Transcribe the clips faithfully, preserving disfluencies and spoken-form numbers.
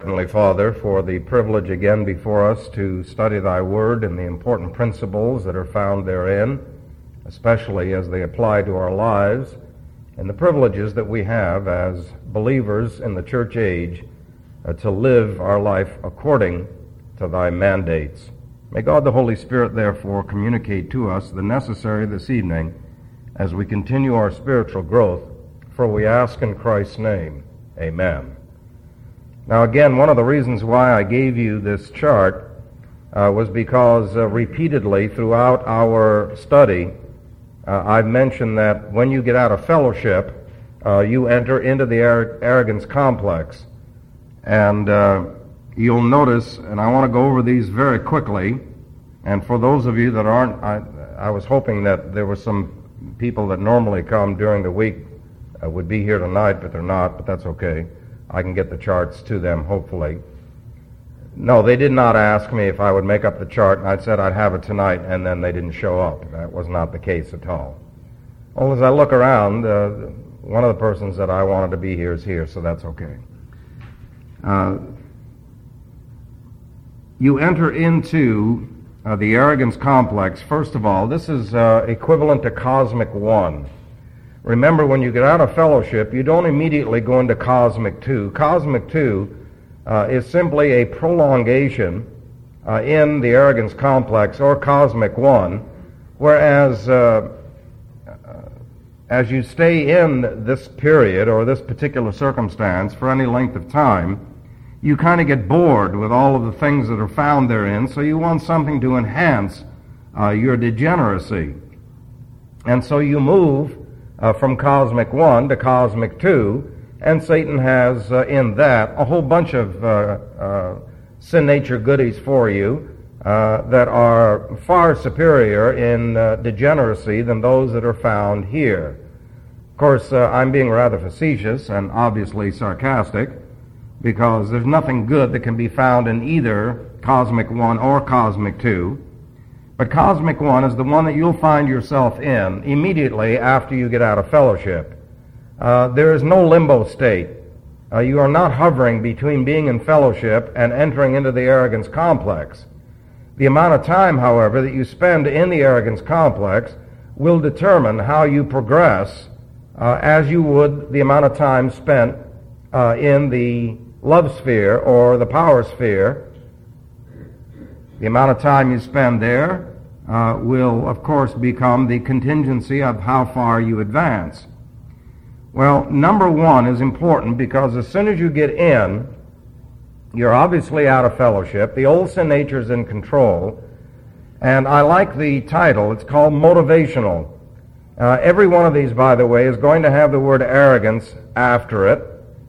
Heavenly Father, for the privilege again before us to study Thy Word and the important principles that are found therein, especially as they apply to our lives, and the privileges that we have as believers in the church age uh, to live our life according to Thy mandates. May God the Holy Spirit, therefore, communicate to us the necessary this evening as we continue our spiritual growth, for we ask in Christ's name. Amen. Now again, one of the reasons why I gave you this chart uh, was because uh, repeatedly throughout our study, uh, I've mentioned that when you get out of fellowship, uh, you enter into the ar- arrogance complex. And uh, you'll notice, and I want to go over these very quickly, and for those of you that aren't, I, I was hoping that there were some people that normally come during the week uh, would be here tonight, but they're not, but that's okay. I can get the charts to them, hopefully. No, they did not ask me if I would make up the chart, and I said I'd have it tonight, and then they didn't show up. That was not the case at all. Well, as I look around, uh, one of the persons that I wanted to be here is here, so that's okay. Uh, you enter into uh, the arrogance complex. First of all, this is uh, equivalent to cosmic one. Remember, when you get out of fellowship, you don't immediately go into cosmic two. Cosmic two uh, is simply a prolongation uh, in the arrogance complex, or cosmic one, whereas uh, uh, as you stay in this period or this particular circumstance for any length of time, you kind of get bored with all of the things that are found therein, so you want something to enhance uh, your degeneracy. And so you move Uh, from cosmic one to cosmic two, and Satan has uh, in that a whole bunch of uh, uh, sin nature goodies for you uh, that are far superior in uh, degeneracy than those that are found here. Of course, uh, I'm being rather facetious and obviously sarcastic, because there's nothing good that can be found in either cosmic one or cosmic two. But cosmic one is the one that you'll find yourself in immediately after you get out of fellowship. Uh, there is no limbo state. Uh, you are not hovering between being in fellowship and entering into the arrogance complex. The amount of time, however, that you spend in the arrogance complex will determine how you progress uh, as you would the amount of time spent uh, in the love sphere or the power sphere. The amount of time you spend there uh, will, of course, become the contingency of how far you advance. Well, number one is important, because as soon as you get in, you're obviously out of fellowship. The old sin nature is in control. And I like the title. It's called motivational. Uh, every one of these, by the way, is going to have the word arrogance after it.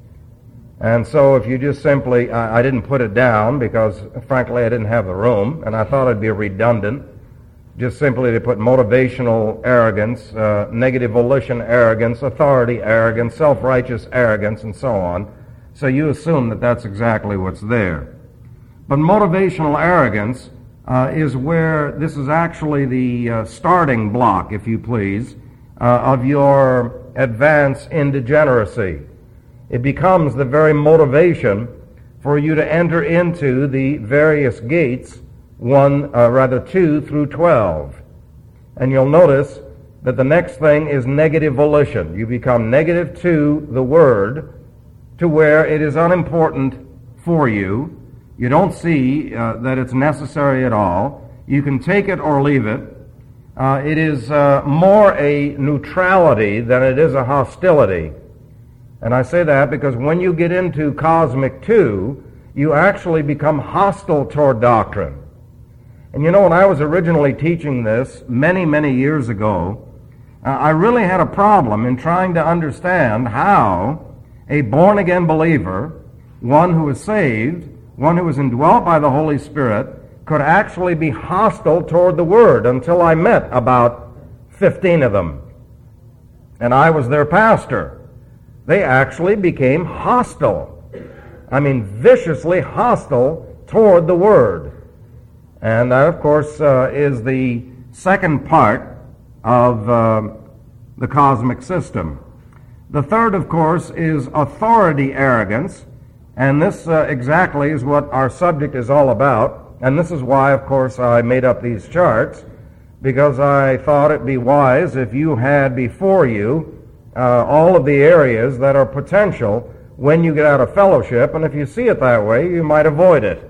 And so if you just simply, I, I didn't put it down because, frankly, I didn't have the room, and I thought it'd be redundant, just simply to put motivational arrogance, uh, negative volition arrogance, authority arrogance, self-righteous arrogance, and so on. So you assume that that's exactly what's there. But motivational arrogance uh, is where this is actually the uh, starting block, if you please, uh, of your advance in degeneracy. It becomes the very motivation for you to enter into the various gates, one, uh, rather two through twelve. And you'll notice that the next thing is negative volition. You become negative to the word, to where it is unimportant for you. You don't see uh, that it's necessary at all. You can take it or leave it. Uh, it is uh, more a neutrality than it is a hostility. And I say that because when you get into cosmic two, you actually become hostile toward doctrine. And you know, when I was originally teaching this many, many years ago, uh, I really had a problem in trying to understand how a born-again believer, one who is saved, one who is indwelt by the Holy Spirit, could actually be hostile toward the Word, until I met about fifteen of them. And I was their pastor. They actually became hostile. I mean, viciously hostile toward the Word. And that, of course, uh, is the second part of uh, the cosmic system. The third, of course, is authority arrogance. And this uh, exactly is what our subject is all about. And this is why, of course, I made up these charts, because I thought it be wise if you had before you uh, all of the areas that are potential when you get out of fellowship, and if you see it that way, you might avoid it.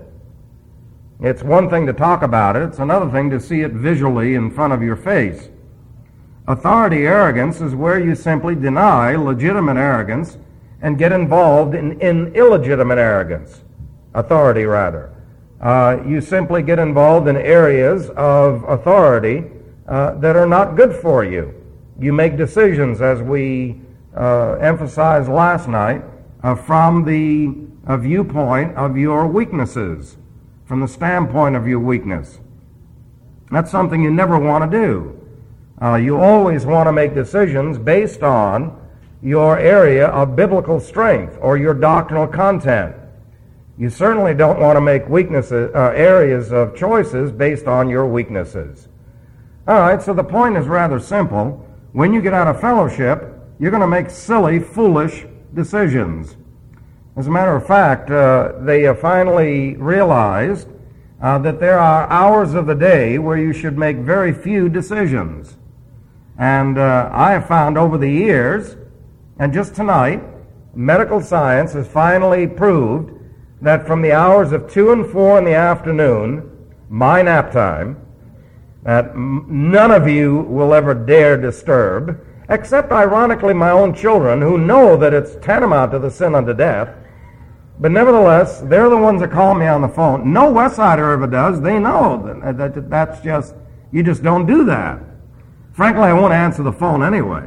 It's one thing to talk about it, it's another thing to see it visually in front of your face. Authority arrogance is where you simply deny legitimate arrogance and get involved in, in illegitimate arrogance, authority rather. Uh, you simply get involved in areas of authority uh, that are not good for you. You make decisions, as we uh, emphasized last night, uh, from the uh, viewpoint of your weaknesses, from the standpoint of your weakness. That's something you never want to do. Uh, you always want to make decisions based on your area of biblical strength or your doctrinal content. You certainly don't want to make weaknesses, uh, areas of choices based on your weaknesses. All right, so the point is rather simple. When you get out of fellowship, you're going to make silly, foolish decisions. As a matter of fact, uh, they have finally realized uh, that there are hours of the day where you should make very few decisions. And uh, I have found over the years, and just tonight, medical science has finally proved that from the hours of two and four in the afternoon, my nap time, that m- none of you will ever dare disturb, except ironically my own children, who know that it's tantamount to the sin unto death. But nevertheless, they're the ones that call me on the phone. No Westsider ever does. They know that, that, that that's just, you just don't do that. Frankly, I won't answer the phone anyway.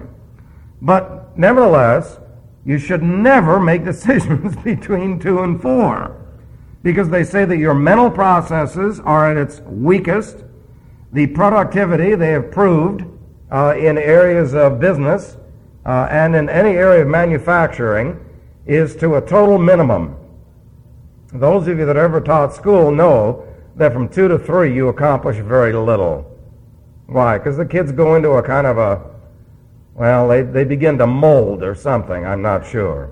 But nevertheless, you should never make decisions between two and four, because they say that your mental processes are at its weakest. The productivity, they have proved, uh, in areas of business uh, and in any area of manufacturing, is to a total minimum. Those of you that ever taught school know that from two to three you accomplish very little. Why? Because the kids go into a kind of a, well, they, they begin to mold or something, I'm not sure.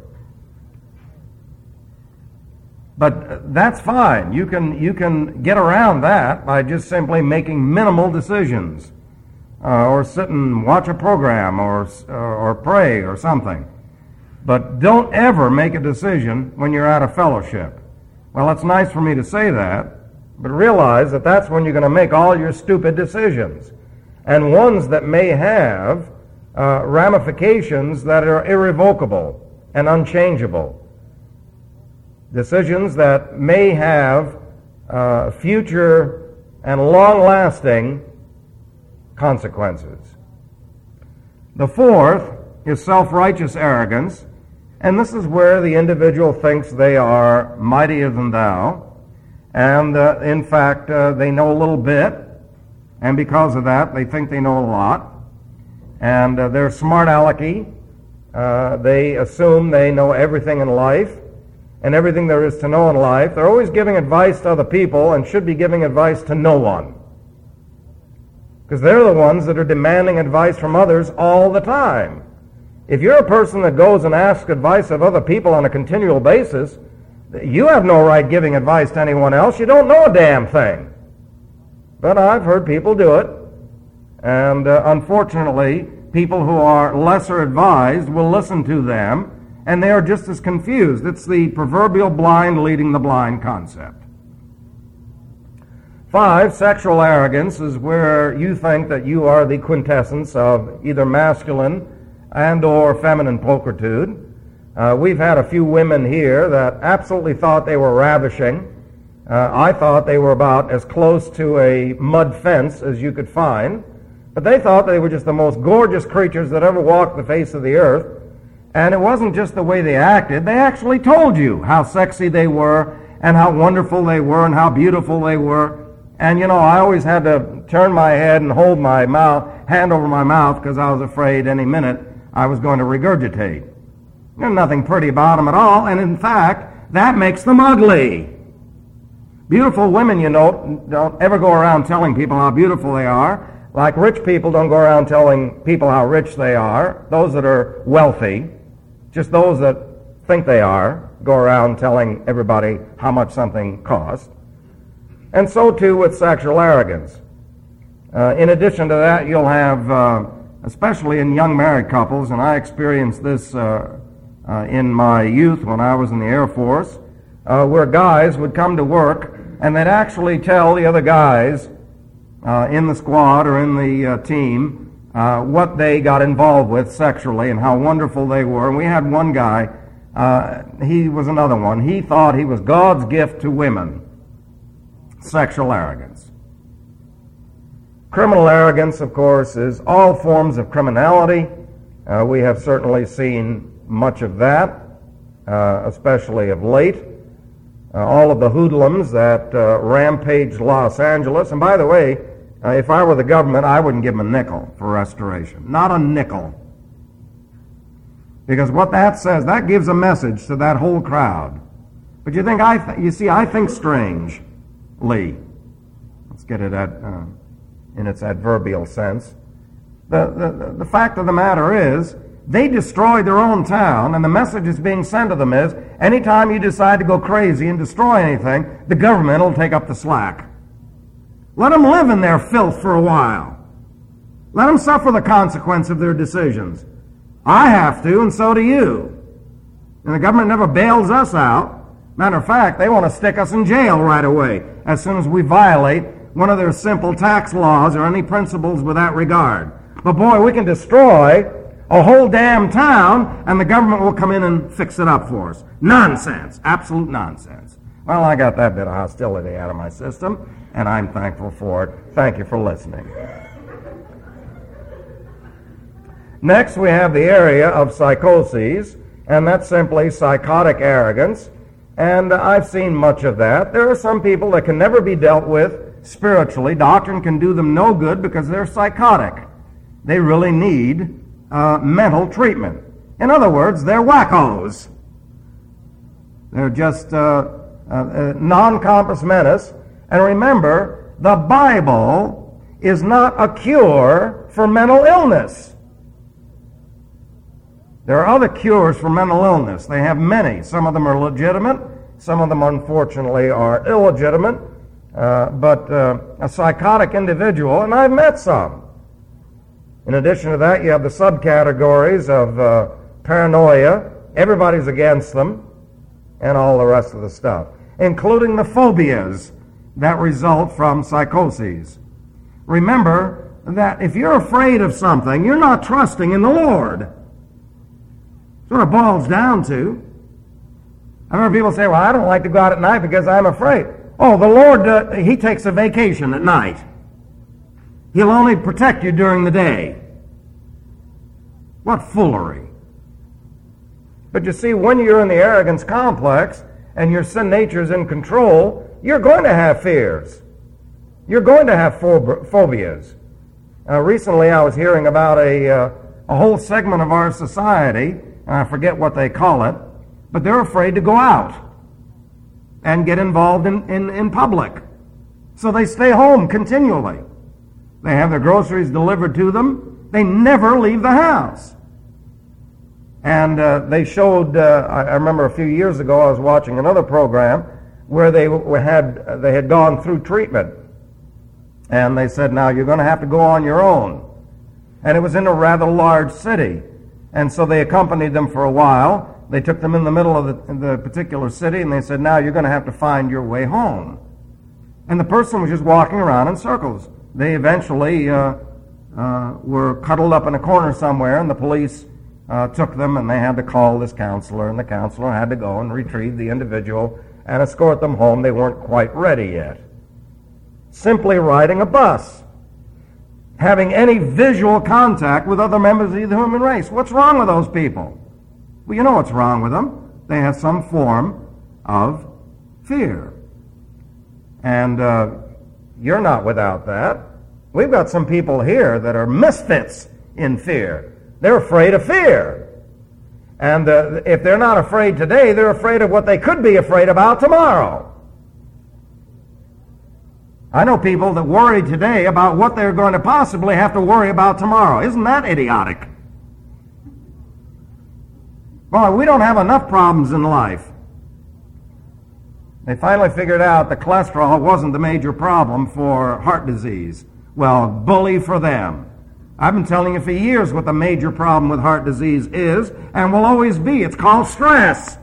But that's fine. You can, you can get around that by just simply making minimal decisions, uh, or sit and watch a program, or, or, or pray or something. But don't ever make a decision when you're out of fellowship. Well, it's nice for me to say that, but realize that that's when you're going to make all your stupid decisions, and ones that may have uh, ramifications that are irrevocable and unchangeable. Decisions that may have uh, future and long-lasting consequences. The fourth is self-righteous arrogance, and this is where the individual thinks they are mightier than thou, and uh, in fact uh, they know a little bit, and because of that they think they know a lot, and uh, they're smart alecky. Uh, they assume they know everything in life and everything there is to know in life. They're always giving advice to other people and should be giving advice to no one, because they're the ones that are demanding advice from others all the time. If you're a person that goes and asks advice of other people on a continual basis, you have no right giving advice to anyone else. You don't know a damn thing. But I've heard people do it, and uh, unfortunately, people who are lesser advised will listen to them, and they are just as confused. It's the proverbial blind leading the blind concept. Five, sexual arrogance is where you think that you are the quintessence of either masculine and or feminine pulchritude. Uh, we've had a few women here that absolutely thought they were ravishing. Uh, I thought they were about as close to a mud fence as you could find, but they thought they were just the most gorgeous creatures that ever walked the face of the earth. And it wasn't just the way they acted. They actually told you how sexy they were and how wonderful they were and how beautiful they were. And, you know, I always had to turn my head and hold my mouth, hand over my mouth, because I was afraid any minute I was going to regurgitate. There's nothing pretty about them at all, and in fact, that makes them ugly. Beautiful women, you know, don't ever go around telling people how beautiful they are. Like rich people don't go around telling people how rich they are. Those that are wealthy, just those that think they are go around telling everybody how much something cost. And so too with sexual arrogance. Uh, in addition to that, you'll have, uh, especially in young married couples, and I experienced this uh, uh, in my youth when I was in the Air Force, uh, where guys would come to work and they'd actually tell the other guys uh, in the squad or in the uh, team uh, what they got involved with sexually and how wonderful they were. And we had one guy, uh, he was another one, he thought he was God's gift to women. Sexual arrogance. Criminal arrogance, of course, is all forms of criminality. Uh, we have certainly seen much of that, uh, especially of late. Uh, all of the hoodlums that uh, rampaged Los Angeles. And by the way, uh, if I were the government, I wouldn't give them a nickel for restoration. Not a nickel. Because what that says, that gives a message to that whole crowd. But you think I, th- you see, I think strange. Lee. Let's get it at, uh, in its adverbial sense. The, the, the fact of the matter is, they destroyed their own town, and the message is being sent to them is, anytime you decide to go crazy and destroy anything, the government will take up the slack. Let them live in their filth for a while. Let them suffer the consequence of their decisions. I have to, and so do you. And the government never bails us out. Matter of fact, they want to stick us in jail right away as soon as we violate one of their simple tax laws or any principles with that regard. But boy, we can destroy a whole damn town and the government will come in and fix it up for us. Nonsense. Absolute nonsense. Well, I got that bit of hostility out of my system, and I'm thankful for it. Thank you for listening. Next, we have the area of psychoses, and that's simply psychotic arrogance. And I've seen much of that. There are some people that can never be dealt with spiritually. Doctrine can do them no good because they're psychotic. They really need uh, mental treatment. In other words, they're wackos. They're just uh, uh, uh, non-compos mentis. And remember, the Bible is not a cure for mental illness. There are other cures for mental illness. They have many. Some of them are legitimate. Some of them, unfortunately, are illegitimate. Uh, but uh, a psychotic individual, and I've met some. In addition to that, you have the subcategories of uh, paranoia. Everybody's against them, and all the rest of the stuff, including the phobias that result from psychoses. Remember that if you're afraid of something, you're not trusting in the Lord. Sort of boils down to. I remember people say, well, I don't like to go out at night because I'm afraid. Oh, the Lord, uh, He takes a vacation at night. He'll only protect you during the day. What foolery. But you see, when you're in the arrogance complex and your sin nature is in control, you're going to have fears. You're going to have phob- phobias. Uh, recently I was hearing about a, uh, a whole segment of our society, and I forget what they call it, but they're afraid to go out and get involved in, in, in public. So they stay home continually. They have their groceries delivered to them. They never leave the house. And uh, they showed, uh, I, I remember a few years ago I was watching another program where they had, they had gone through treatment. And they said, now you're going to have to go on your own. And it was in a rather large city. And so they accompanied them for a while. They took them in the middle of the, the particular city, and they said, now you're going to have to find your way home. And the person was just walking around in circles. They eventually uh, uh, were cuddled up in a corner somewhere, and the police uh, took them, and they had to call this counselor, and the counselor had to go and retrieve the individual and escort them home. They weren't quite ready yet. Simply riding a bus. Having any visual contact with other members of the human race. What's wrong with those people? Well, you know what's wrong with them. They have some form of fear. And uh, you're not without that. We've got some people here that are misfits in fear. They're afraid of fear. And uh, if they're not afraid today, they're afraid of what they could be afraid about tomorrow. I know people that worry today about what they're going to possibly have to worry about tomorrow. Isn't that idiotic? Boy, we don't have enough problems in life. They finally figured out that cholesterol wasn't the major problem for heart disease. Well, bully for them. I've been telling you for years what the major problem with heart disease is and will always be. It's called stress.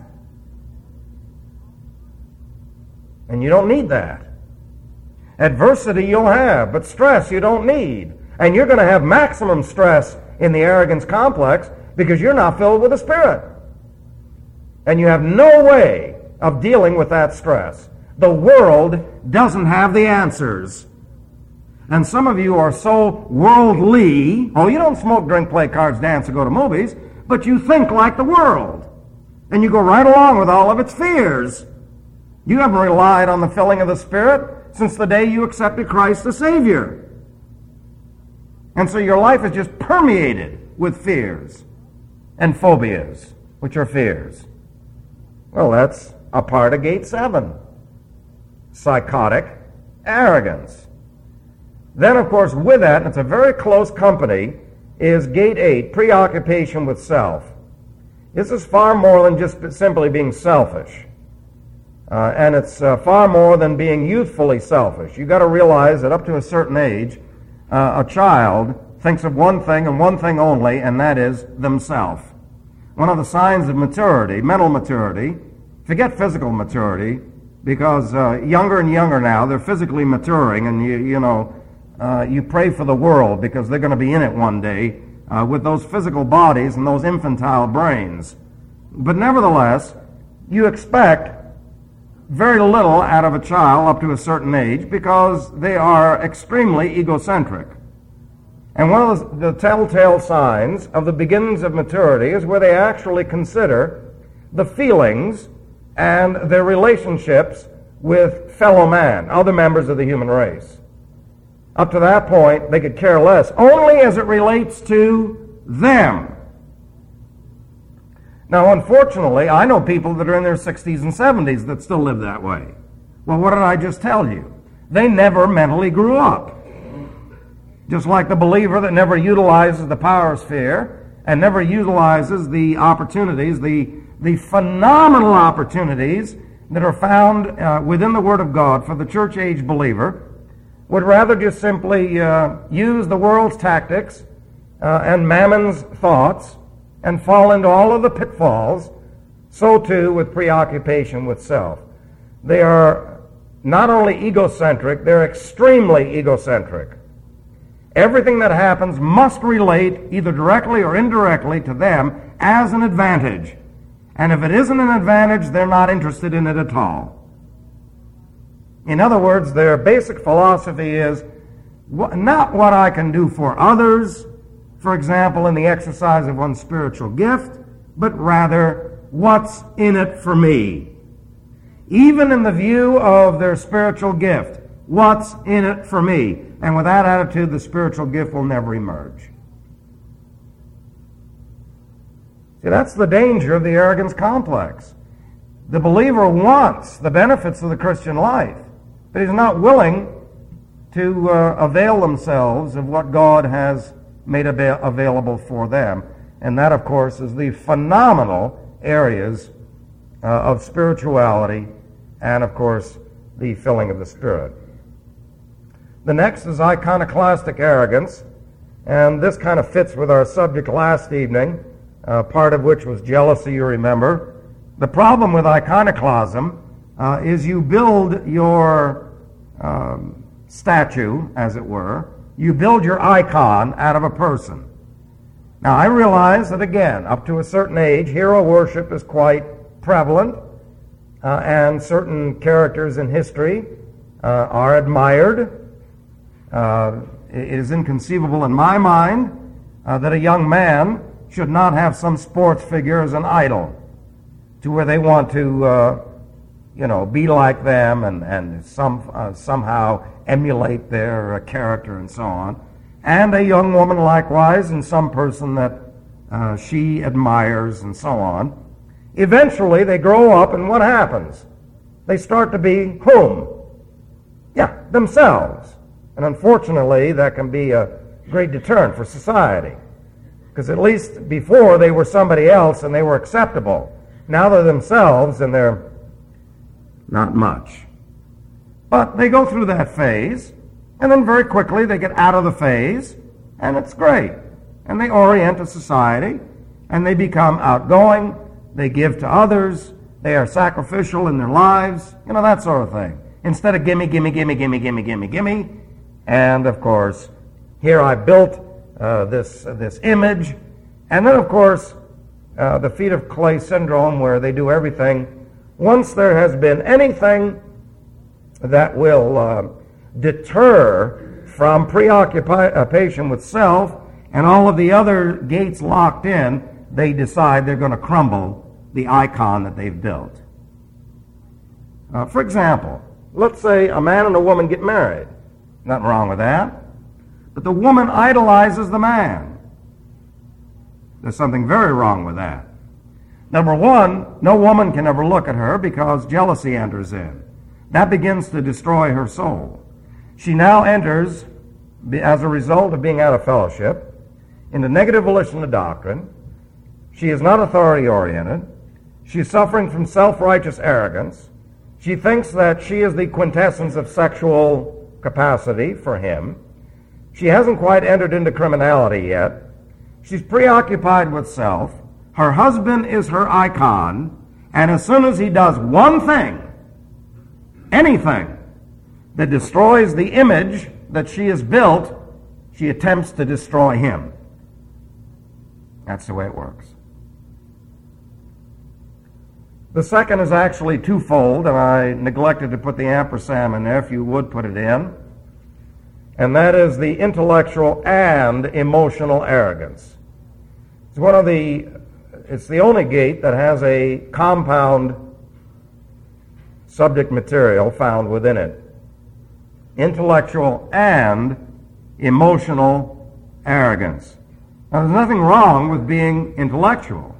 And you don't need that. Adversity you'll have, but stress you don't need. And you're going to have maximum stress in the arrogance complex because you're not filled with the Spirit. And you have no way of dealing with that stress. The world doesn't have the answers. And some of you are so worldly. Oh, you don't smoke, drink, play cards, dance, or go to movies, but you think like the world. And you go right along with all of its fears. You haven't relied on the filling of the Spirit since the day you accepted Christ the Savior. And so your life is just permeated with fears and phobias, which are fears. Well, that's a part of gate seven. Psychotic arrogance. Then, of course, with that, and it's a very close company, is gate eight, preoccupation with self. This is far more than just simply being selfish. Uh, and it's uh, far more than being youthfully selfish. You've got to realize that up to a certain age, uh, a child thinks of one thing and one thing only, and that is themselves. One of the signs of maturity, mental maturity, forget physical maturity, because uh, younger and younger now, they're physically maturing, and you, you know, uh, you pray for the world because they're going to be in it one day uh, with those physical bodies and those infantile brains. But nevertheless, you expect very little out of a child up to a certain age because they are extremely egocentric. And one of the, the telltale signs of the beginnings of maturity is where they actually consider the feelings and their relationships with fellow man, other members of the human race. Up to that point, they could care less, only as it relates to them. Now, unfortunately, I know people that are in their sixties and seventies that still live that way. Well, what did I just tell you? They never mentally grew up. Just like the believer that never utilizes the power sphere and never utilizes the opportunities, the, the phenomenal opportunities that are found uh, within the Word of God for the church-age believer, would rather just simply uh, use the world's tactics uh, and mammon's thoughts and fall into all of the pitfalls, so too with preoccupation with self. They are not only egocentric, they're extremely egocentric. Everything that happens must relate either directly or indirectly to them as an advantage. And if it isn't an advantage, they're not interested in it at all. In other words, their basic philosophy is not what I can do for others, for example, in the exercise of one's spiritual gift, but rather what's in it for me. Even in the view of their spiritual gift, what's in it for me? And with that attitude, the spiritual gift will never emerge. See, that's the danger of the arrogance complex. The believer wants the benefits of the Christian life, but he's not willing to uh, avail themselves of what God has made ab- available for them. And that, of course, is the phenomenal areas uh, of spirituality and, of course, the filling of the Spirit. The next is iconoclastic arrogance, and this kind of fits with our subject last evening, uh, part of which was jealousy, you remember. The problem with iconoclasm uh, is you build your um, statue, as it were, you build your icon out of a person. Now, I realize that, again, up to a certain age, hero worship is quite prevalent, uh, and certain characters in history uh, are admired. Uh, it is inconceivable in my mind uh, that a young man should not have some sports figure as an idol to where they want to, uh, you know, be like them and, and some, uh, somehow emulate their uh, character and so on. And a young woman likewise, and some person that uh, she admires and so on. Eventually they grow up, and what happens? They start to be whom? Yeah, themselves. And unfortunately, that can be a great deterrent for society. Because at least before they were somebody else and they were acceptable. Now they're themselves and they're Not much. But they go through that phase, and then very quickly they get out of the phase, and it's great. And they orient to society, and they become outgoing, they give to others, they are sacrificial in their lives, you know, that sort of thing. Instead of gimme, gimme, gimme, gimme, gimme, gimme, gimme. And, of course, here I built uh, this, uh, this image. And then, of course, uh, the feet of clay syndrome, where they do everything. Once there has been anything that will uh, deter from preoccupation with self and all of the other gates locked in, they decide they're going to crumble the icon that they've built. Uh, for example, let's say a man and a woman get married. Nothing wrong with that. But the woman idolizes the man. There's something very wrong with that. Number one, no woman can ever look at her because jealousy enters in. That begins to destroy her soul. She now enters, as a result of being out of fellowship, into negative volition of doctrine. She is not authority-oriented. She is suffering from self-righteous arrogance. She thinks that she is the quintessence of sexual capacity for him. She hasn't quite entered into criminality yet. She's preoccupied with self. Her husband is her icon, and as soon as he does one thing, anything, that destroys the image that she has built, she attempts to destroy him. That's the way it works. The second is actually twofold, and I neglected to put the ampersand in there. If you would put it in. And that is the intellectual and emotional arrogance. It's one of the, it's the only gate that has a compound subject material found within it. Intellectual and emotional arrogance. Now, there's nothing wrong with being intellectual.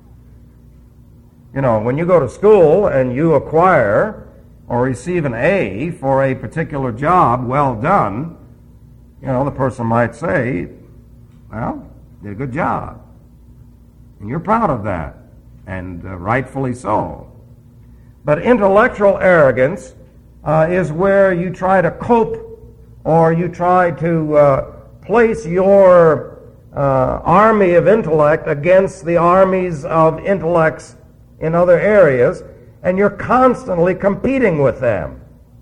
You know, when you go to school and you acquire or receive an A for a particular job well done, you know, the person might say, well, you did a good job. And you're proud of that, and uh, rightfully so. But intellectual arrogance uh, is where you try to cope or you try to uh, place your uh, army of intellect against the armies of intellects in other areas, and you're constantly competing with them.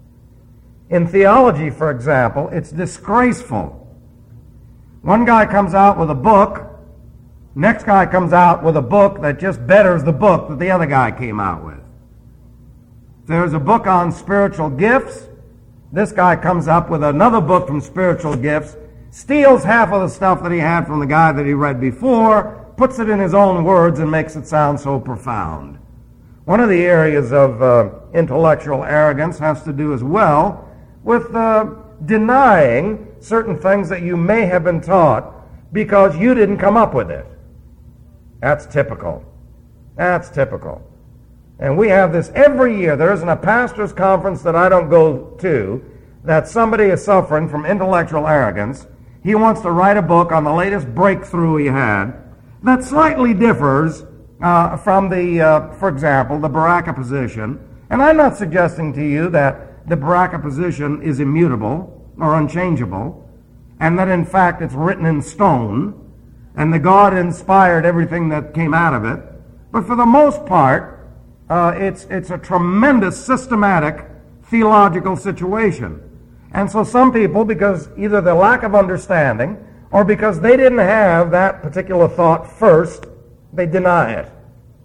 In theology, for example, it's disgraceful. One guy comes out with a book, next guy comes out with a book that just betters the book that the other guy came out with. If there's a book on spiritual gifts, this guy comes up with another book from spiritual gifts, steals half of the stuff that he had from the guy that he read before, puts it in his own words, and makes it sound so profound. One of the areas of uh, intellectual arrogance has to do as well with uh, denying certain things that you may have been taught because you didn't come up with it. That's typical. That's typical. And we have this every year. There isn't a pastor's conference that I don't go to that somebody is suffering from intellectual arrogance. He wants to write a book on the latest breakthrough he had that slightly differs uh, from the, uh, for example, the Baraka position. And I'm not suggesting to you that the Baraka position is immutable or unchangeable, and that in fact it's written in stone, and the God inspired everything that came out of it. But for the most part, uh, it's, it's a tremendous systematic theological situation. And so some people, because either the lack of understanding or because they didn't have that particular thought first, they deny it.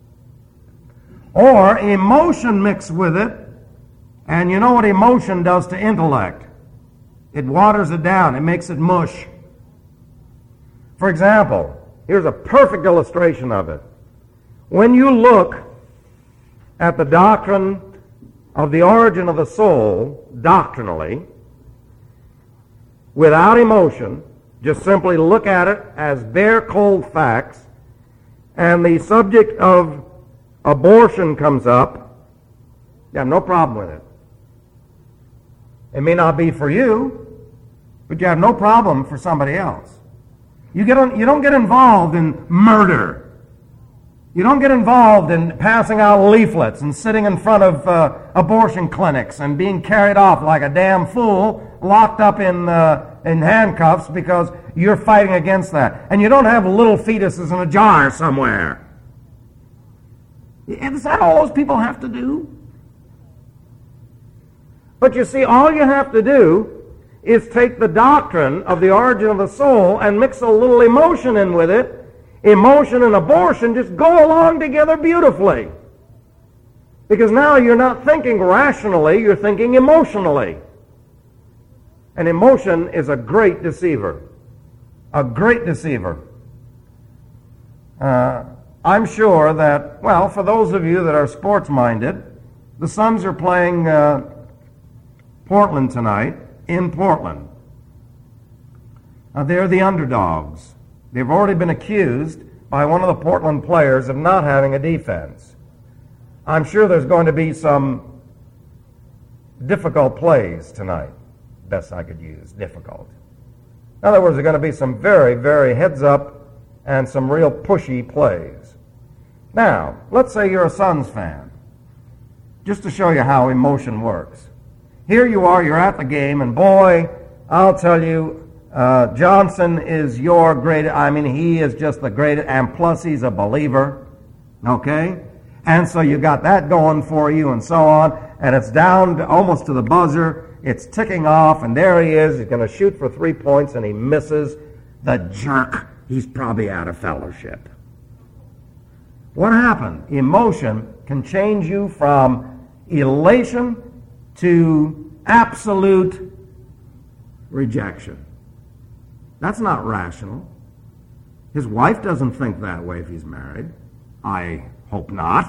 Or emotion mixed with it, and you know what emotion does to intellect? It waters it down. It makes it mush. For example, here's a perfect illustration of it. When you look at the doctrine of the origin of the soul, doctrinally, without emotion, just simply look at it as bare cold facts, and the subject of abortion comes up, you have no problem with it. It may not be for you, but you have no problem for somebody else. You get on, you don't get involved in murder. You don't get involved in passing out leaflets and sitting in front of uh, abortion clinics and being carried off like a damn fool, locked up in uh, in handcuffs because you're fighting against that. And you don't have little fetuses in a jar somewhere. Is that all those people have to do? But you see, all you have to do is take the doctrine of the origin of the soul and mix a little emotion in with it. Emotion and abortion just go along together beautifully. Because now you're not thinking rationally, you're thinking emotionally. And emotion is a great deceiver. A great deceiver. Uh, I'm sure that, well, for those of you that are sports-minded, the Suns are playing uh, Portland tonight, in Portland. Uh, they're the underdogs. They've already been accused by one of the Portland players of not having a defense. I'm sure there's going to be some difficult plays tonight. Best I could use, difficult. In other words, there are going to be some very, very heads-up and some real pushy plays. Now, let's say you're a Suns fan, just to show you how emotion works. Here you are, you're at the game, and boy, I'll tell you, Uh, Johnson is your greatest, I mean, he is just the greatest, and plus he's a believer, okay? And so you got that going for you and so on, and it's down to, almost to the buzzer, it's ticking off, and there he is, he's going to shoot for three points, and he misses. The jerk, he's probably out of fellowship. What happened? Emotion can change you from elation to absolute rejection. That's not rational. His wife doesn't think that way if he's married. I hope not.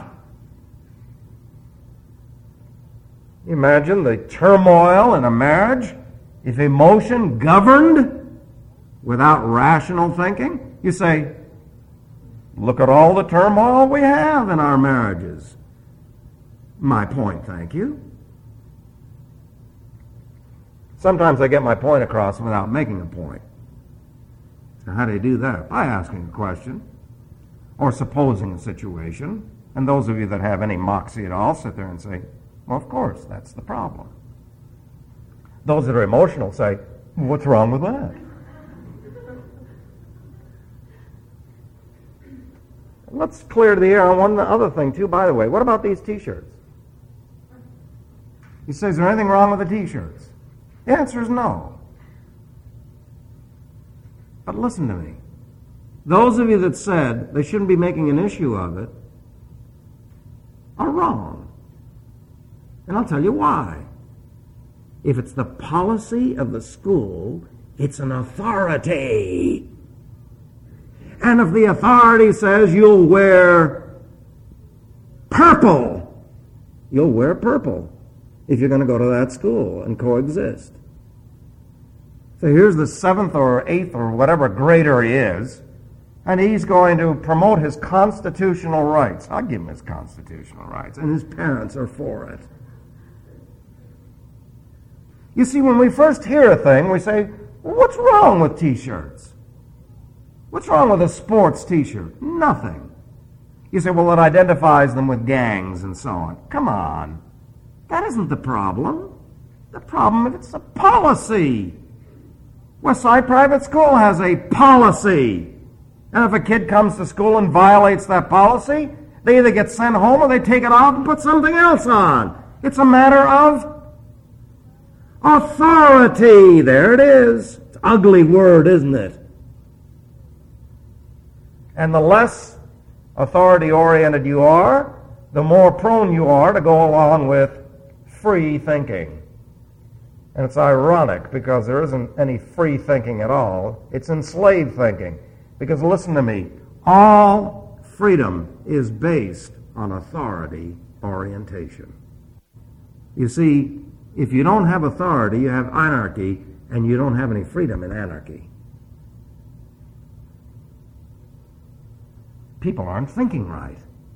Imagine the turmoil in a marriage if emotion governed without rational thinking. You say, look at all the turmoil we have in our marriages. My point, thank you. Sometimes I get my point across without making a point. How do you do that? By asking a question or supposing a situation. And those of you that have any moxie at all sit there and say, well, of course, that's the problem. Those that are emotional say, what's wrong with that? Let's clear the air on one other thing, too, by the way. What about these T-shirts? You say, is there anything wrong with the T-shirts? The answer is no. But listen to me. Those of you that said they shouldn't be making an issue of it are wrong. And I'll tell you why. If it's the policy of the school, it's an authority. And if the authority says you'll wear purple, you'll wear purple if you're going to go to that school and coexist. So here's the seventh or eighth or whatever grader he is, and he's going to promote his constitutional rights. I'll give him his constitutional rights, and his parents are for it. You see, when we first hear a thing, we say, well, what's wrong with T-shirts? What's wrong with a sports T-shirt? Nothing. You say, well, it identifies them with gangs and so on. Come on. That isn't the problem. The problem is it's a policy. Westside Private School has a policy. And if a kid comes to school and violates that policy, they either get sent home or they take it off and put something else on. It's a matter of authority. There it is. It's an ugly word, isn't it? And the less authority-oriented you are, the more prone you are to go along with free thinking. And it's ironic because there isn't any free thinking at all. It's enslaved thinking. Because listen to me, all freedom is based on authority orientation. You see, if you don't have authority, you have anarchy, and you don't have any freedom in anarchy. People aren't thinking right.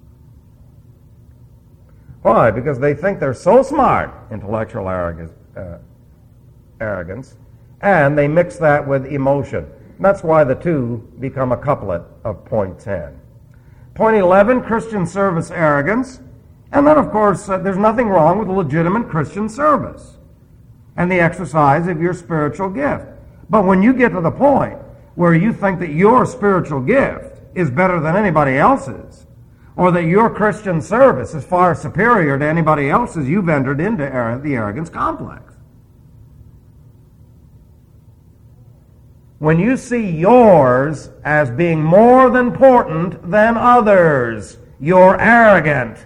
Why? Because they think they're so smart, intellectual arrogance, uh, arrogance, and they mix that with emotion. And that's why the two become a couplet of point ten. Point eleven, Christian service arrogance. And then, of course, uh, there's nothing wrong with legitimate Christian service and the exercise of your spiritual gift. But when you get to the point where you think that your spiritual gift is better than anybody else's, or that your Christian service is far superior to anybody else's, you've entered into ar- the arrogance complex. When you see yours as being more than important than others, you're arrogant.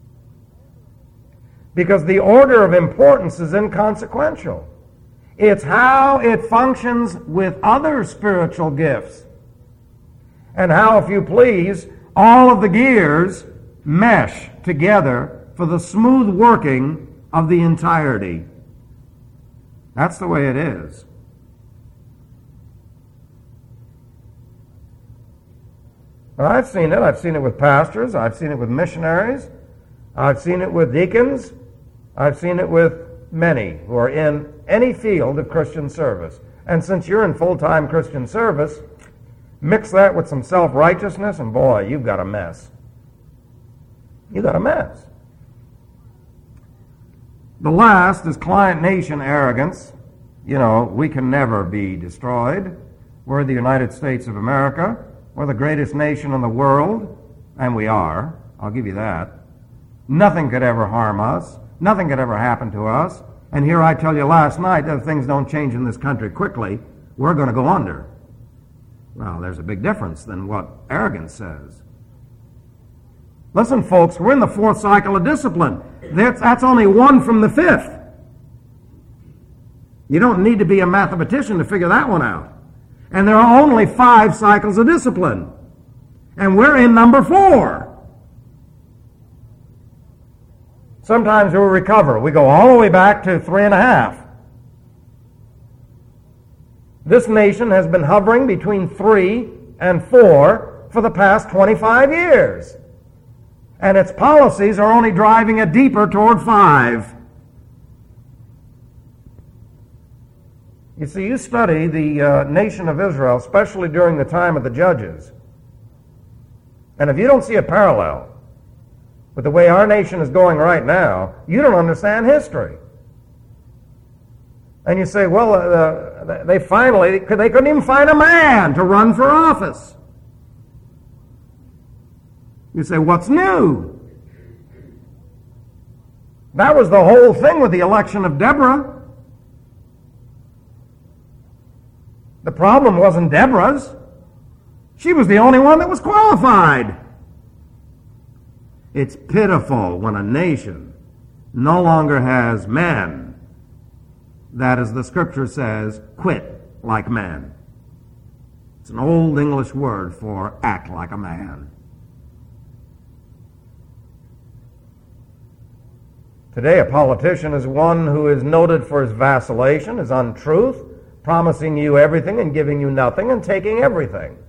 Because the order of importance is inconsequential. It's how it functions with other spiritual gifts. And how, if you please, all of the gears mesh together for the smooth working of the entirety. That's the way it is. Well, I've seen it. I've seen it with pastors. I've seen it with missionaries. I've seen it with deacons. I've seen it with many who are in any field of Christian service. And since you're in full-time Christian service, mix that with some self-righteousness, and boy, you've got a mess. You've got a mess. The last is client nation arrogance. You know, we can never be destroyed. We're the United States of America. We're the greatest nation in the world, and we are. I'll give you that. Nothing could ever harm us. Nothing could ever happen to us. And here I tell you last night that if things don't change in this country quickly, we're going to go under. Well, there's a big difference than what arrogance says. Listen, folks, we're in the fourth cycle of discipline. That's, that's only one from the fifth. You don't need to be a mathematician to figure that one out. And there are only five cycles of discipline. And we're in number four. Sometimes we recover. We go all the way back to three and a half. This nation has been hovering between three and four for the past twenty-five years. And its policies are only driving it deeper toward five. You see, you study the uh, nation of Israel, especially during the time of the judges. And if you don't see a parallel with the way our nation is going right now, you don't understand history. And you say, well, uh, they finally, they couldn't even find a man to run for office. You say, what's new? That was the whole thing with the election of Deborah. The problem wasn't Deborah's. She was the only one that was qualified. It's pitiful when a nation no longer has men that, as the scripture says, quit like men. It's an old English word for act like a man. Today, a politician is one who is noted for his vacillation, his untruth, promising you everything and giving you nothing and taking everything.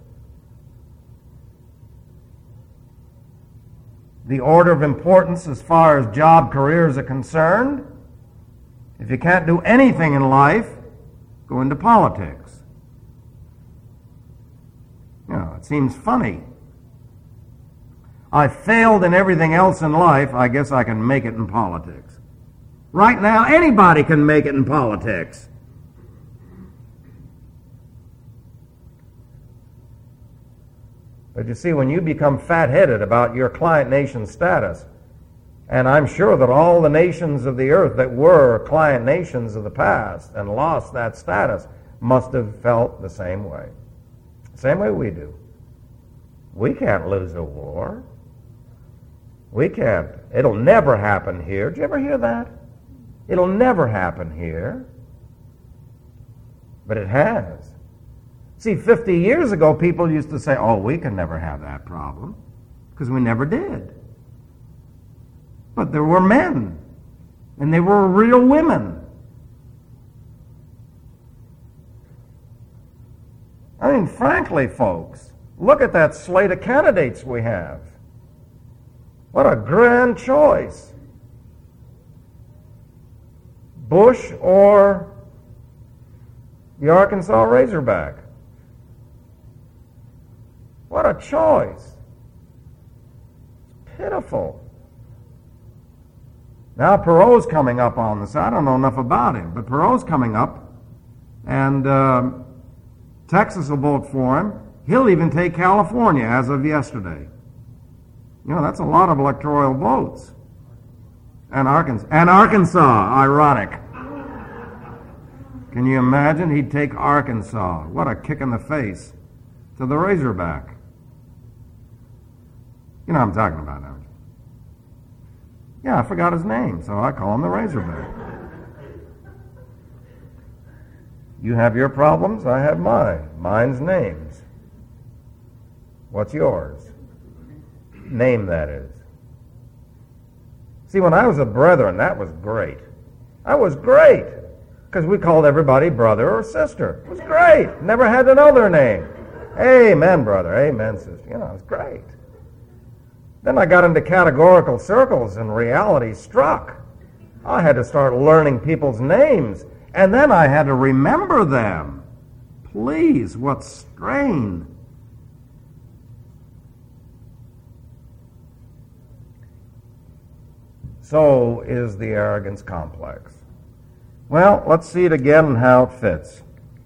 The order of importance as far as job careers are concerned, if you can't do anything in life, go into politics. You know, it seems funny. I failed in everything else in life, I guess I can make it in politics. Right now, anybody can make it in politics. But you see, when you become fat-headed about your client nation status, and I'm sure that all the nations of the earth that were client nations of the past and lost that status must have felt the same way. Same way we do. We can't lose a war. We can't. It'll never happen here. Did you ever hear that? It'll never happen here. But it has. See, fifty years ago, people used to say, oh, we can never have that problem, because we never did. But there were men, and they were real women. I mean, frankly, folks, look at that slate of candidates we have. What a grand choice. Bush or the Arkansas Razorback. What a choice. pitiful. Now Perot's coming up on this. I don't know enough about him, but Perot's coming up, and uh, Texas will vote for him. He'll even take California as of yesterday. You know, that's a lot of electoral votes. And Arkansas, and Arkansas, ironic. Can you imagine? He'd take Arkansas. What a kick in the face to the Razorback. You know what I'm talking about, don't you? Yeah, I forgot his name, so I call him the Razorback. You have your problems, I have mine. Mine's names. What's yours? Name, that is. See, when I was a Brethren, that was great. That was great, because we called everybody brother or sister. It was great. Never had to know their name. Amen, brother. Amen, sister. You know, it was great. Then I got into categorical circles, and reality struck. I had to start learning people's names, and then I had to remember them. Please, what strain. So is the arrogance complex. Well, let's see it again and how it fits.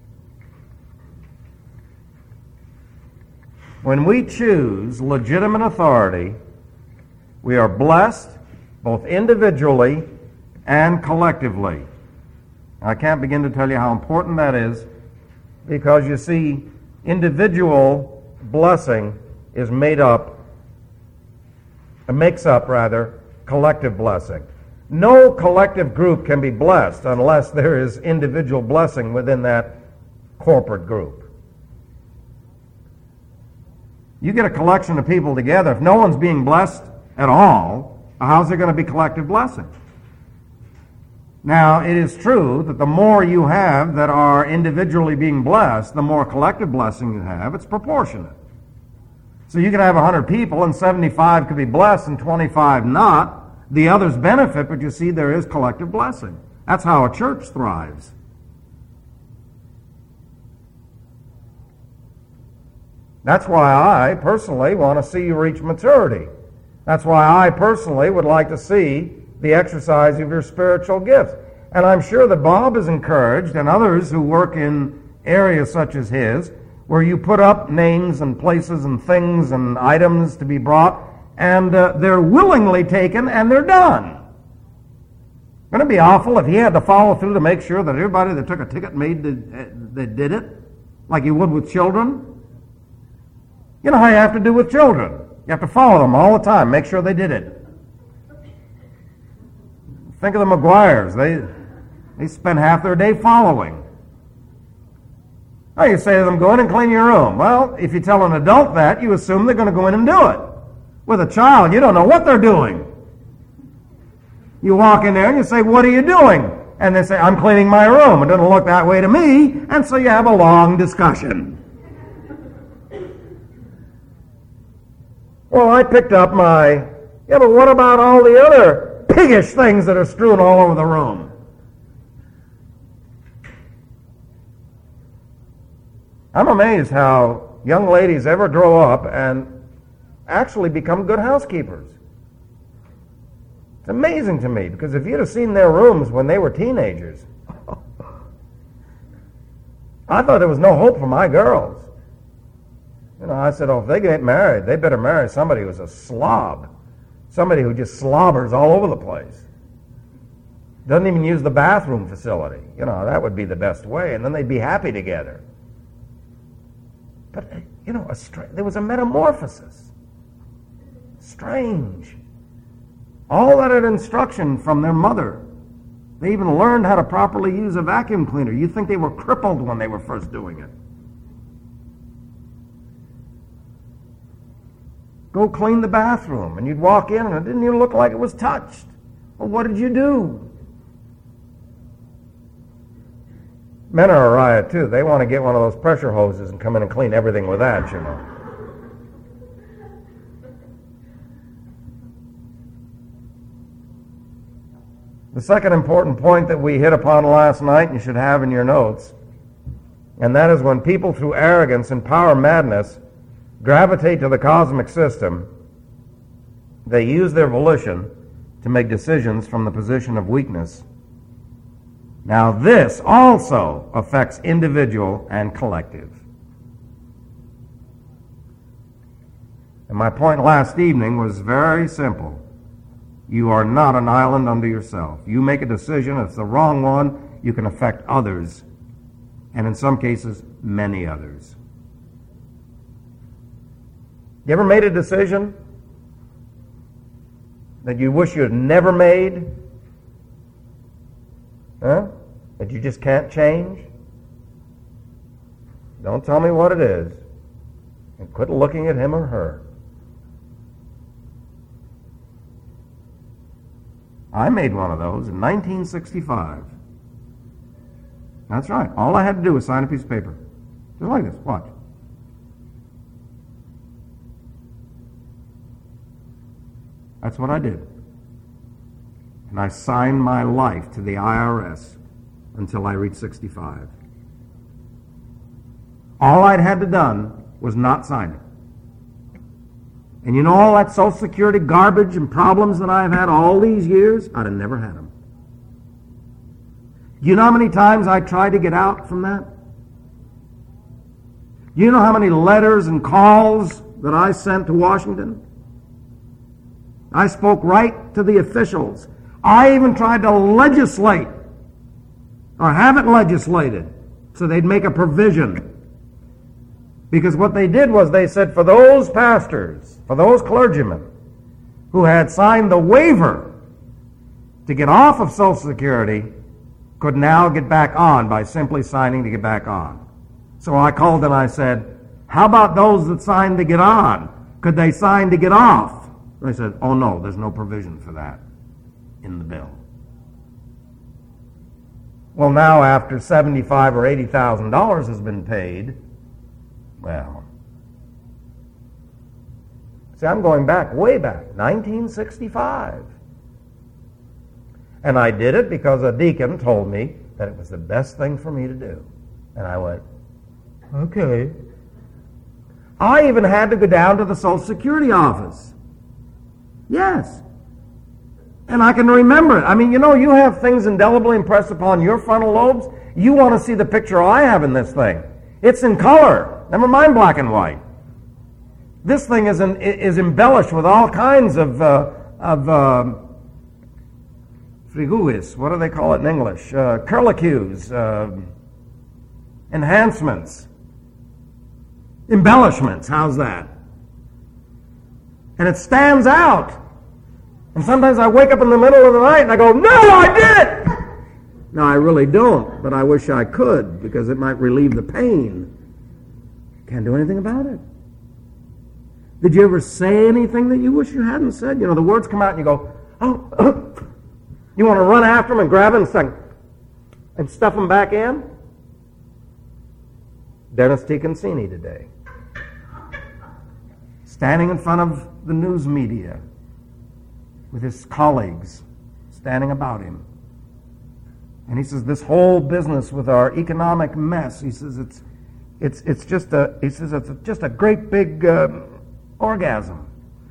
When we choose legitimate authority, we are blessed both individually and collectively. I can't begin to tell you how important that is, because you see, individual blessing is made up, it makes up rather, collective blessing. No collective group can be blessed unless there is individual blessing within that corporate group. You get a collection of people together, if no one's being blessed at all, how's there going to be collective blessing? Now, it is true that the more you have that are individually being blessed, the more collective blessing you have. It's proportionate. So you can have one hundred people and seventy-five could be blessed and twenty-five not. The others benefit, but you see there is collective blessing. That's how a church thrives. That's why I personally want to see you reach maturity. That's why I personally would like to see the exercise of your spiritual gifts. And I'm sure that Bob is encouraged, and others who work in areas such as his, where you put up names and places and things and items to be brought, and uh, they're willingly taken and they're done. Wouldn't it be awful if he had to follow through to make sure that everybody that took a ticket made the, uh, that did it, like you would with children? You know how you have to do with children. You have to follow them all the time, make sure they did it. Think of the McGuires. They, they spend half their day following. Now you say to them, go in and clean your room. Well, if you tell an adult that, you assume they're going to go in and do it. With a child, you don't know what they're doing. You walk in there and you say, what are you doing? And they say, I'm cleaning my room. It doesn't look that way to me. And so you have a long discussion. Well, I picked up my, yeah, but what about all the other piggish things that are strewn all over the room? I'm amazed how young ladies ever grow up and actually become good housekeepers. It's amazing to me, because if you'd have seen their rooms when they were teenagers, I thought there was no hope for my girls. You know, I said, oh, if they get married, they better marry somebody who's a slob. Somebody who just slobbers all over the place. Doesn't even use the bathroom facility. You know, that would be the best way, and then they'd be happy together. But, you know, a stra- there was a metamorphosis. Strange. All that had instruction from their mother. They even learned how to properly use a vacuum cleaner. You'd think they were crippled when they were first doing it. Go clean the bathroom, and you'd walk in and it didn't even look like it was touched. Well, what did you do? Men are a riot too. They want to get one of those pressure hoses and come in and clean everything with that, you know. The second important point that we hit upon last night, and you should have in your notes, and that is when people through arrogance and power madness gravitate to the cosmic system, They use their volition to make decisions from the position of weakness. Now this also affects individual and collective. And my point last evening was very simple. You are not an island unto yourself. You make a decision, if it's the wrong one, you can affect others, and in some cases, many others. You ever made a decision that you wish you had never made? Huh? That you just can't change? Don't tell me what it is. And quit looking at him or her. I made one of those in nineteen sixty-five. That's right. All I had to do was sign a piece of paper. Just like this. Watch. That's what I did. And I signed my life to the I R S until I reached sixty-five. All I'd had to done was not sign it. And you know all that Social Security garbage and problems that I've had all these years? I'd have never had them. Do you know how many times I tried to get out from that? Do you know how many letters and calls that I sent to Washington? I spoke right to the officials. I even tried to legislate or have it legislated so they'd make a provision. Because what they did was they said for those pastors, for those clergymen who had signed the waiver to get off of Social Security, could now get back on by simply signing to get back on. So I called and I said, how about those that signed to get on? Could they sign to get off? And they said, oh no, there's no provision for that in the bill. Well, now after seventy-five thousand dollars or eighty thousand dollars has been paid, well, see, I'm going back, way back, nineteen sixty-five. And I did it because a deacon told me that it was the best thing for me to do. And I went, okay. I even had to go down to the Social Security office. Yes. And I can remember it. I mean, you know, you have things indelibly impressed upon your frontal lobes. You want to see the picture I have in this thing. It's in color. Never mind black and white. This thing is in, is embellished with all kinds of uh, of uh, friguis. What do they call it in English? Uh, curlicues, uh, enhancements, embellishments. How's that? And it stands out. And sometimes I wake up in the middle of the night and I go, no, I did it! No, I really don't, but I wish I could because it might relieve the pain. Can't do anything about it. Did you ever say anything that you wish you hadn't said? You know, the words come out and you go, oh, oh. You want to run after them and grab them and, stuff, and stuff them back in? Dennis T. Concini today. Standing in front of the news media with his colleagues standing about him. And he says, this whole business with our economic mess, he says, it's it's it's just a he says it's just a great big uh, orgasm.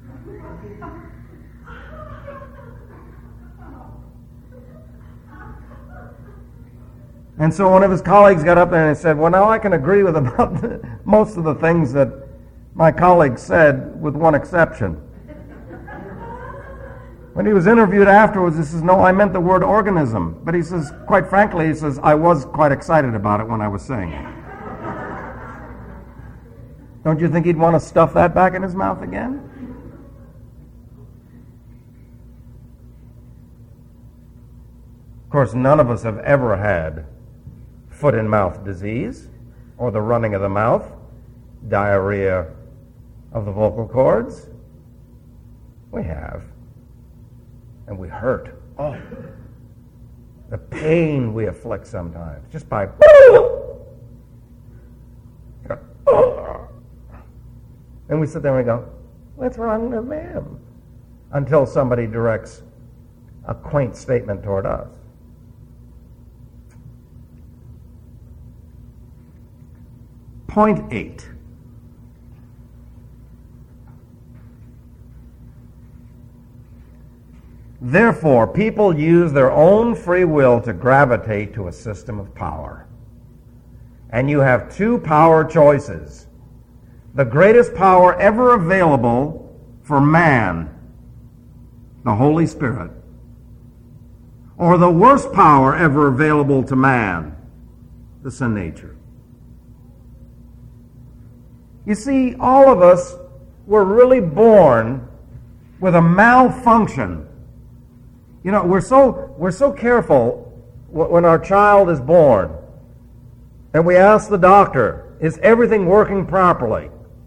And so one of his colleagues got up there and said, well, now I can agree with about the, most of the things that my colleague said, with one exception. When he was interviewed afterwards, he says, no, I meant the word organism. But he says, quite frankly, he says, I was quite excited about it when I was saying it. Don't you think he'd want to stuff that back in his mouth again? Of course, none of us have ever had foot and mouth disease, or the running of the mouth, diarrhea of the vocal cords. We have. And we hurt. Oh, the pain we afflict sometimes, just by and we sit there and we go, what's wrong with them? Until somebody directs a quaint statement toward us. Point eight. Therefore, people use their own free will to gravitate to a system of power. And you have two power choices. The greatest power ever available for man, the Holy Spirit, or the worst power ever available to man, the sin nature. You see, all of us were really born with a malfunction. You know, we're so we're so careful when our child is born, and we ask the doctor, is everything working properly?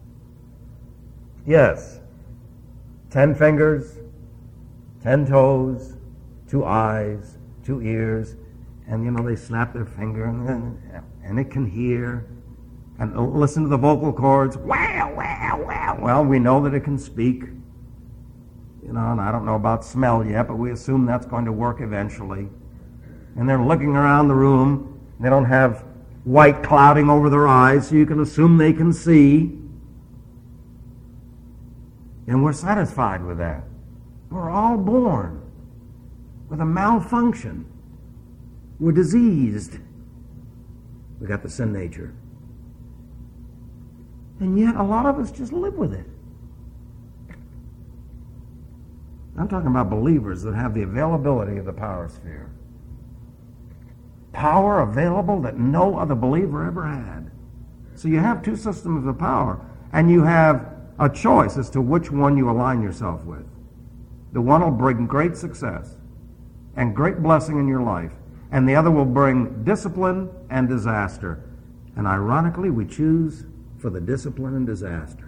Yes. Ten fingers, ten toes, two eyes, two ears, and you know, they snap their finger and, and it can hear and listen to the vocal cords. Wow, wow, wow. Well, we know that it can speak. You know, and I don't know about smell yet, but we assume that's going to work eventually. And they're looking around the room. They don't have white clouding over their eyes, so you can assume they can see. And we're satisfied with that. We're all born with a malfunction. We're diseased. We got the sin nature. And yet a lot of us just live with it. I'm talking about believers that have the availability of the power sphere. Power available that no other believer ever had. So you have two systems of power, and you have a choice as to which one you align yourself with. The one will bring great success and great blessing in your life, and the other will bring discipline and disaster. And ironically, we choose for the discipline and disaster.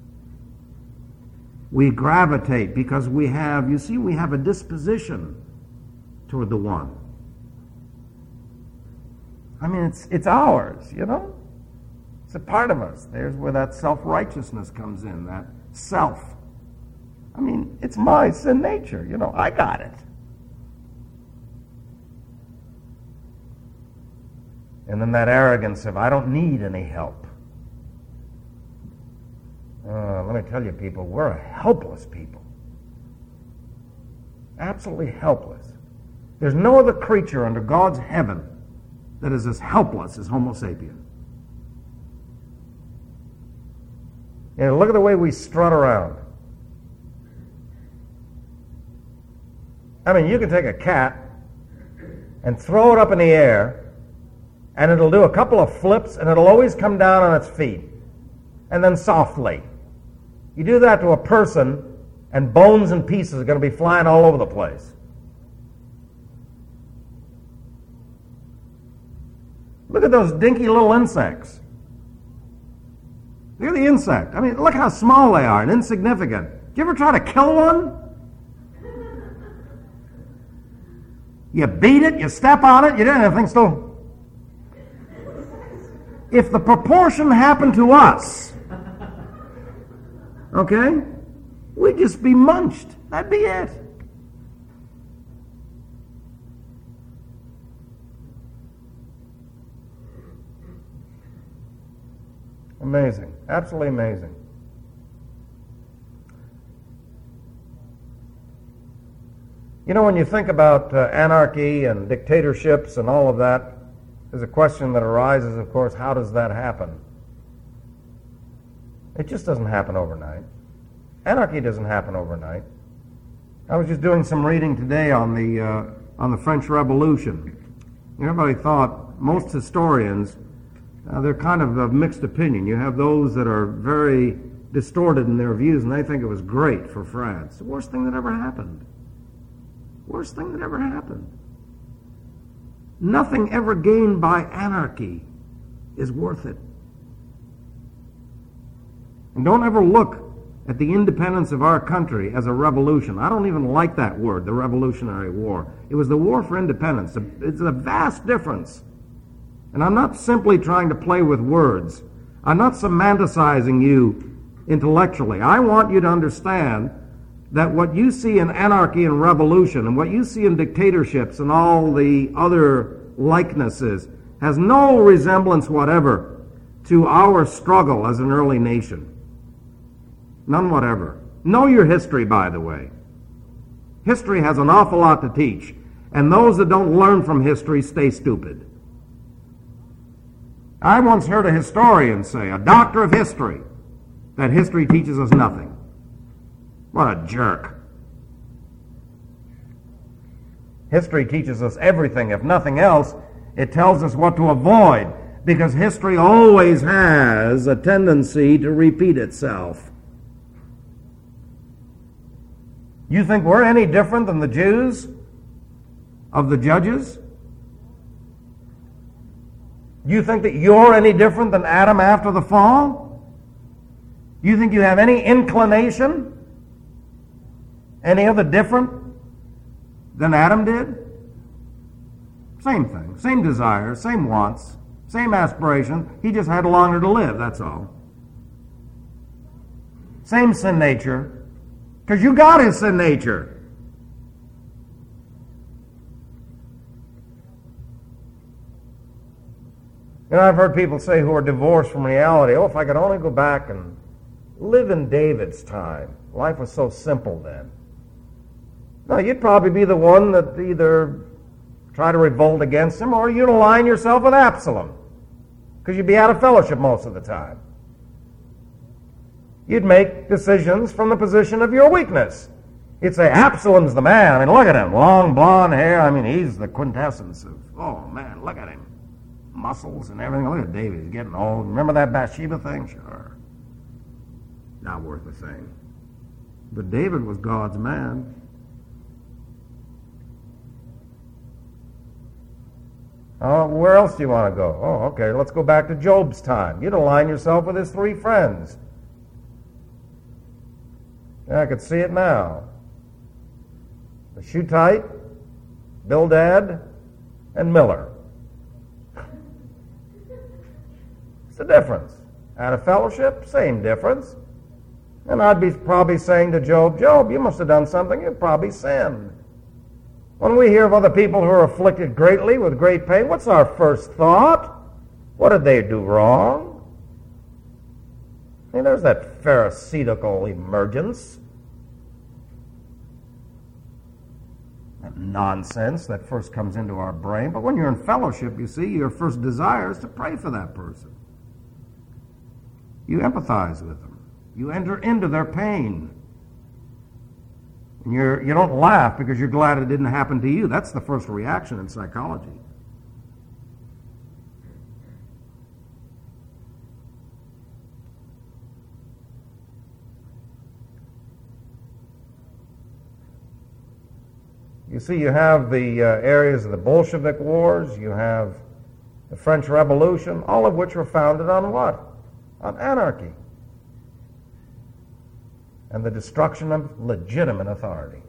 We gravitate because we have, you see, we have a disposition toward the one. I mean, it's it's ours, you know? It's a part of us. There's where that self-righteousness comes in, that self. I mean, it's my sin nature, you know, I got it. And then that arrogance of, I don't need any help. Uh, let me tell you, people, we're a helpless people. Absolutely helpless. There's no other creature under God's heaven that is as helpless as Homo sapien. You know, look at the way we strut around. I mean, you can take a cat and throw it up in the air, and it'll do a couple of flips, and it'll always come down on its feet, and then softly. You do that to a person, and bones and pieces are going to be flying all over the place. Look at those dinky little insects. Look at the insect. I mean, look how small they are and insignificant. Did you ever try to kill one? You beat it, you step on it, you didn't have anything still. If the proportion happened to us, okay, we'd just be munched. That'd be it. Amazing. Absolutely amazing. You know, when you think about uh, anarchy and dictatorships and all of that, there's a question that arises, of course, how does that happen? It just doesn't happen overnight. Anarchy doesn't happen overnight. I was just doing some reading today on the uh, on the French Revolution. Everybody thought, most historians, uh, they're kind of of mixed opinion. You have those that are very distorted in their views, and they think it was great for France. The worst thing that ever happened. Worst thing that ever happened. Nothing ever gained by anarchy is worth it. And don't ever look at the independence of our country as a revolution. I don't even like that word, the Revolutionary War. It was the war for independence. It's a vast difference. And I'm not simply trying to play with words. I'm not semanticizing you intellectually. I want you to understand that what you see in anarchy and revolution and what you see in dictatorships and all the other likenesses has no resemblance whatever to our struggle as an early nation. None whatever. Know your history, by the way. History has an awful lot to teach, and those that don't learn from history stay stupid. I once heard a historian say, a doctor of history, that history teaches us nothing. What a jerk. History teaches us everything. If nothing else, it tells us what to avoid, because history always has a tendency to repeat itself. You think we're any different than the Jews of the Judges? You think that you're any different than Adam after the fall? You think you have any inclination, any other different than Adam did? Same thing, same desires, same wants, same aspiration. He just had longer to live, that's all. Same sin nature, because you got his sin nature. You know, I've heard people say who are divorced from reality, oh, if I could only go back and live in David's time. Life was so simple then. No, you'd probably be the one that either try to revolt against him or you'd align yourself with Absalom, because you'd be out of fellowship most of the time. You'd make decisions from the position of your weakness. You'd say, Absalom's the man. I mean, look at him. Long blonde hair. I mean, he's the quintessence of, oh, man, look at him. Muscles and everything. Look at David. He's getting old. Remember that Bathsheba thing? Sure. Not worth a thing. But David was God's man. Oh, where else do you want to go? Oh, okay, let's go back to Job's time. You'd align yourself with his three friends. Yeah, I could see it now. The Shuhite, Bildad, and Miller. What's the difference? Out of fellowship, same difference. And I'd be probably saying to Job, Job, you must have done something. You've probably sinned. When we hear of other people who are afflicted greatly with great pain, what's our first thought? What did they do wrong? I mean, there's that pharisaical emergence. That nonsense that first comes into our brain. But when you're in fellowship, you see, your first desire is to pray for that person. You empathize with them. You enter into their pain. And you're, you don't laugh because you're glad it didn't happen to you. That's the first reaction in psychology. You see, you have the uh, areas of the Bolshevik Wars, you have the French Revolution, all of which were founded on what? On anarchy and the destruction of legitimate authority.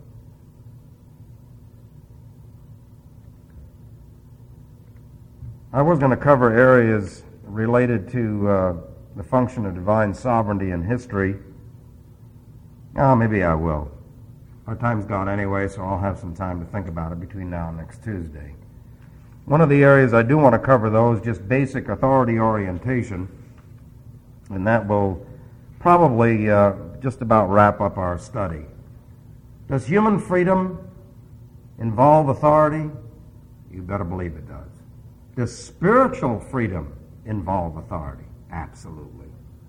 I was going to cover areas related to uh, the function of divine sovereignty in history. Oh, maybe I will. Our time's gone anyway, so I'll have some time to think about it between now and next Tuesday. One of the areas I do want to cover, though, is just basic authority orientation, and that will probably uh, just about wrap up our study. Does human freedom involve authority? You better believe it does. Does spiritual freedom involve authority? Absolutely.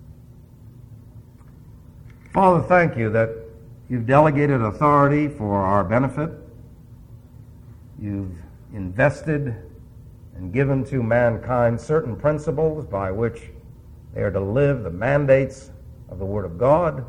Father, thank you that you've delegated authority for our benefit. You've invested and given to mankind certain principles by which they are to live the mandates of the Word of God,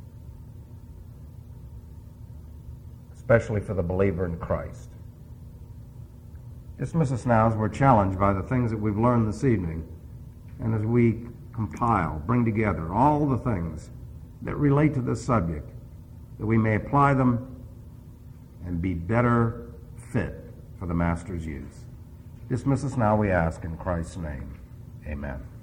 especially for the believer in Christ. Dismiss us now as we're challenged by the things that we've learned this evening, and as we compile, bring together all the things that relate to this subject, that we may apply them and be better fit for the Master's use. Dismiss us now, we ask, in Christ's name. Amen.